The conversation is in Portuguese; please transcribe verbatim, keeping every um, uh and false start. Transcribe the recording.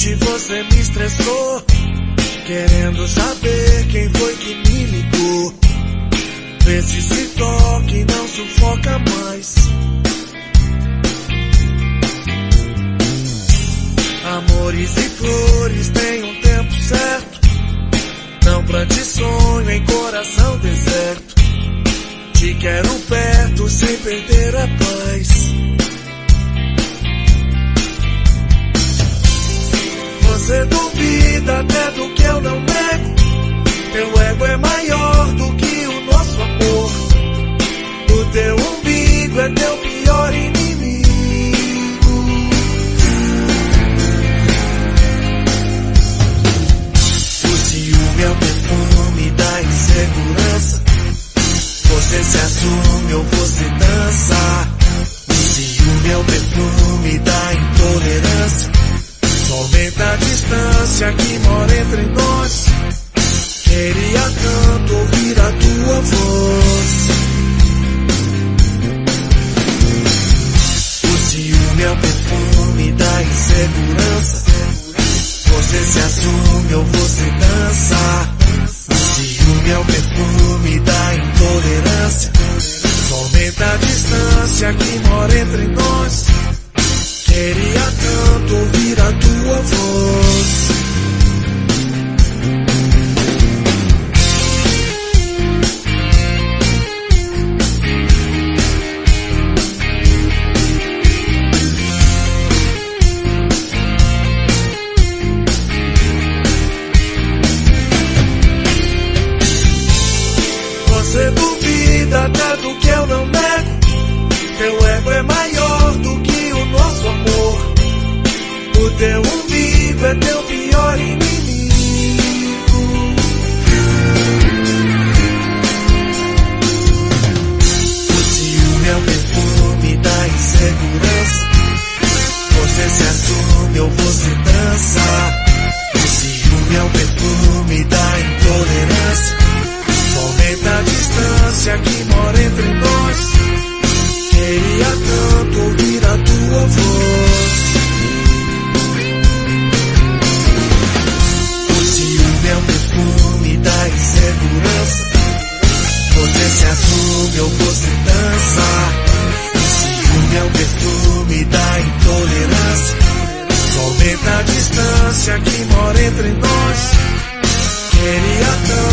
noite você me estressou, querendo saber quem foi que me ligou. Vê se se toca e não sufoca mais. Amores e flores têm um tempo certo. Não plante sonho em coração deserto. Te quero perto sem perder a paz. Você duvida até do que eu não nego. Teu ego é maior do que o nosso amor. O teu umbigo é teu pior inimigo. O ciúme é o perfume da insegurança. Você se assume ou você dança. O ciúme é o perfume da intolerância. Somente a distância que mora entre nós. Queria tanto ouvir a tua voz. O ciúme é o perfume da insegurança. Você se assume ou você dança. O ciúme é o perfume da intolerância. Somente a distância que mora entre nós. Queria tanto ouvir a tua voz. Você duvida até do que eu não nego. Teu ego é maior do que o nosso amor. O teu umbigo é teu pior inimigo. O ciúme é o perfume da insegurança. Você se assume ou você dança. O ciúme é o perfume da intolerância. Somente a distância que mora entre nós. Queria tanto ouvir a tua voz. O ciúme é o perfume da insegurança. Você se assume ou você dança. O ciúme é o perfume da intolerância. Somente a distância que mora entre nós. Queria tanto